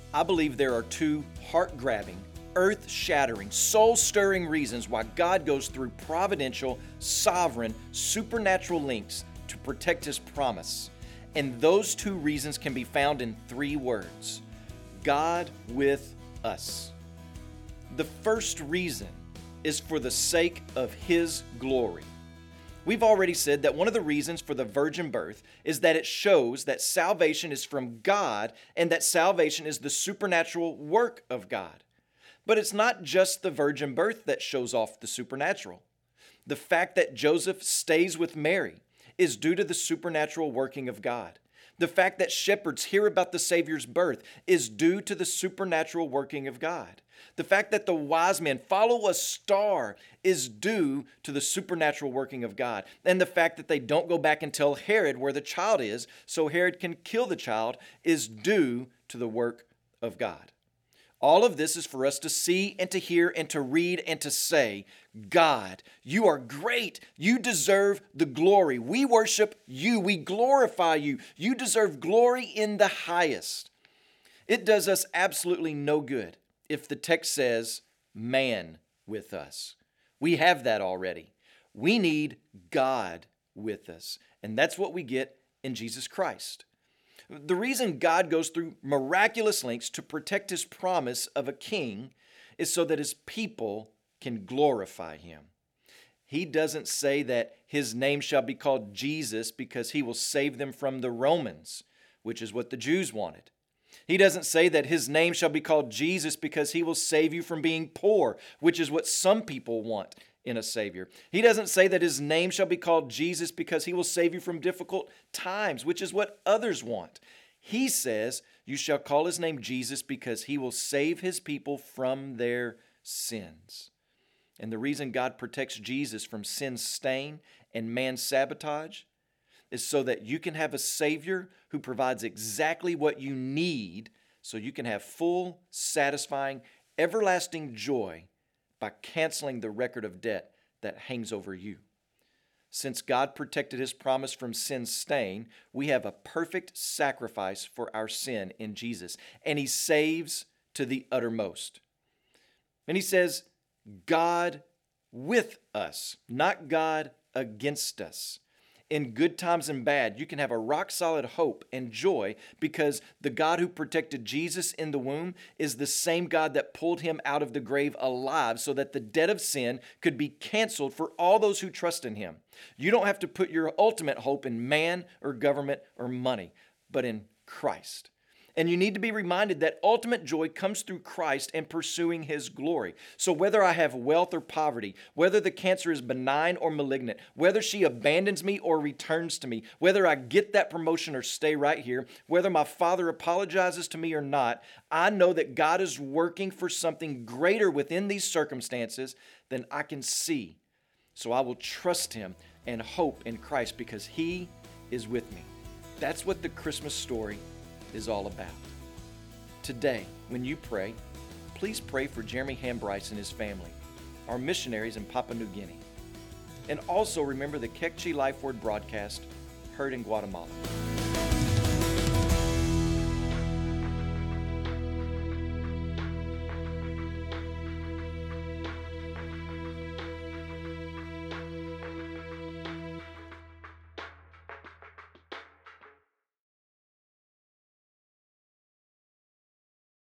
I believe there are two heart-grabbing, earth-shattering, soul-stirring reasons why God goes through providential, sovereign, supernatural lengths to protect His promise. And those two reasons can be found in three words: God with us. The first reason is for the sake of His glory. We've already said that one of the reasons for the virgin birth is that it shows that salvation is from God and that salvation is the supernatural work of God. But it's not just the virgin birth that shows off the supernatural. The fact that Joseph stays with Mary is due to the supernatural working of God. The fact that shepherds hear about the Savior's birth is due to the supernatural working of God. The fact that the wise men follow a star is due to the supernatural working of God. And the fact that they don't go back and tell Herod where the child is so Herod can kill the child is due to the work of God. All of this is for us to see and to hear and to read and to say, God, you are great. You deserve the glory. We worship you. We glorify you. You deserve glory in the highest. It does us absolutely no good if the text says, man with us. We have that already. We need God with us. And that's what we get in Jesus Christ. The reason God goes through miraculous lengths to protect His promise of a king is so that His people can glorify Him. He doesn't say that His name shall be called Jesus because He will save them from the Romans, which is what the Jews wanted. He doesn't say that His name shall be called Jesus because He will save you from being poor, which is what some people want in a Savior. He doesn't say that His name shall be called Jesus because He will save you from difficult times, which is what others want. He says, you shall call His name Jesus because He will save His people from their sins. And the reason God protects Jesus from sin's stain and man's sabotage is so that you can have a Savior who provides exactly what you need so you can have full, satisfying, everlasting joy by canceling the record of debt that hangs over you. Since God protected His promise from sin's stain, we have a perfect sacrifice for our sin in Jesus, and He saves to the uttermost. And He says, God with us, not God against us. In good times and bad, you can have a rock-solid hope and joy because the God who protected Jesus in the womb is the same God that pulled Him out of the grave alive so that the debt of sin could be canceled for all those who trust in Him. You don't have to put your ultimate hope in man or government or money, but in Christ. And you need to be reminded that ultimate joy comes through Christ and pursuing His glory. So whether I have wealth or poverty, whether the cancer is benign or malignant, whether she abandons me or returns to me, whether I get that promotion or stay right here, whether my father apologizes to me or not, I know that God is working for something greater within these circumstances than I can see. So I will trust Him and hope in Christ because He is with me. That's what the Christmas story is all about. Today, when you pray, please pray for Jeremy Hambryce and his family, our missionaries in Papua New Guinea. And also remember the Kekchi Life Word broadcast heard in Guatemala.